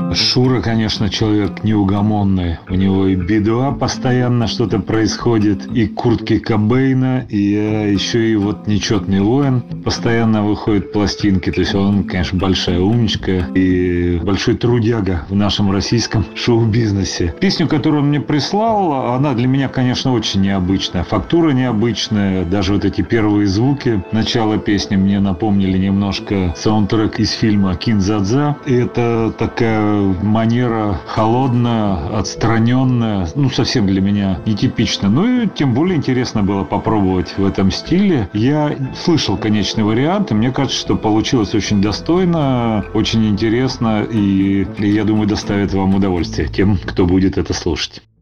Шура, конечно, человек неугомонный. У него и Би-2 постоянно что-то происходит, и Куртки Кобейна, и еще и вот Нечетный воин. Постоянно выходят пластинки. То есть он, конечно, большая умничка и большой трудяга в нашем российском шоу-бизнесе. Песню, которую он мне прислал, она для меня, конечно, очень необычная. Фактура необычная. Даже вот эти первые звуки начала песни мне напомнили немножко саундтрек из фильма «Кин-дза-дза». И это такая манера холодная, отстраненная, совсем для меня нетипично. Ну и тем более интересно было попробовать в этом стиле. Я слышал конечный вариант, и мне кажется, что получилось очень достойно, очень интересно, и я думаю, доставит вам удовольствие тем, кто будет это слушать.